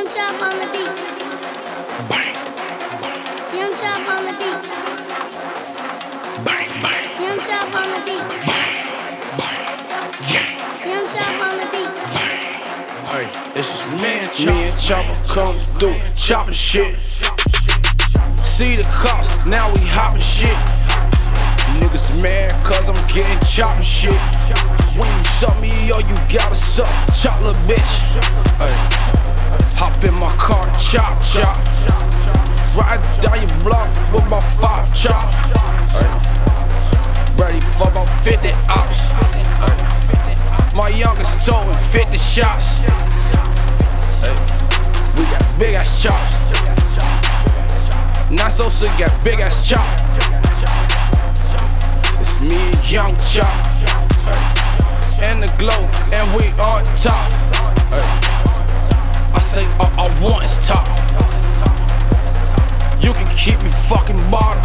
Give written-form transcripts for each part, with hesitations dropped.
Young Chop on the beat. Bang. Young Chop on the beat. Bang, bang. Young Chop on the beat. Bang, bang. Yeah. Young Chop on the beat. Hey, it's just me and Chopper coming through, chopping shit. See the cops, now we hopping shit. Niggas mad cause I'm getting chopping shit. When you suck me, yo, you gotta suck, chop little bitch. Hey, hop in my car, chop, chop. Ride down your block with my 5 chops. Hey, ready for about 50 ops. Hey, my youngest toting 50 shots. Hey, we got big ass chops. Not so sick, got big ass chops. It's me and Young Chop, and the glow, and we on top. I say all I want is top. You can keep me fucking bottom.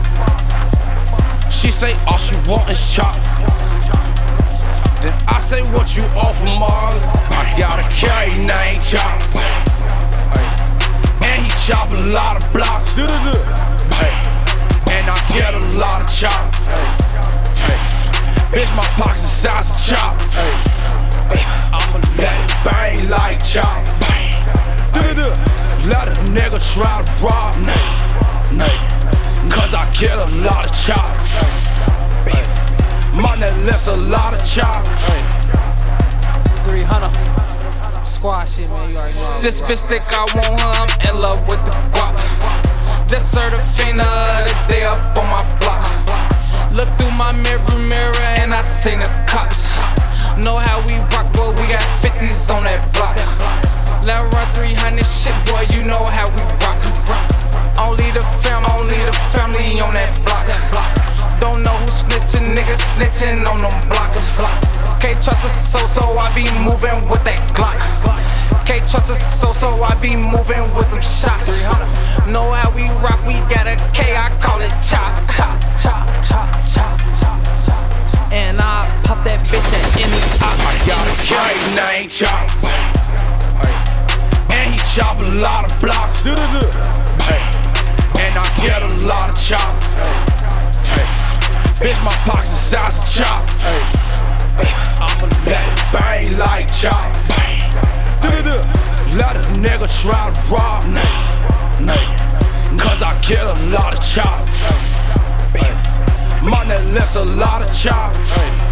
She say all she want is chop. Then I say what you offer, Marley. I got a carry name Chop. And he chop a lot of blocks. And I get a lot of chop. Bitch, my pockets the size of Chop. I'ma let it bang like Chop. Let a nigga try to rob me, cause I get a lot of chop. My necklace a lot of chop. 300 squad shit, man, you already know. This bitch think I want her, I'm in love with the guap. Just served a finger that they up on my block. Look through my mirror and I seen the cops. Know how we rock, boy, we got 50s on that block. Let run 300 shit, boy, you know how we rock. Only the family on that block. Don't know who snitching, niggas snitching on them blocks. Can't trust us, so I be moving with that Glock. Can't trust us, so I be moving with them shots. Know how we rock, we got a K, I call it chop, chop, chop, chop, chop, chop, chop. And I pop that bitch at any op. I got a K name Chop. And he chop a lot of blocks. And I get a lot of chop. Bitch, my pockets the size of Chop. I'ma let it bang like Chop. Let a nigga try to rob me, cause I get a lot of chop. My necklace a lot of chop.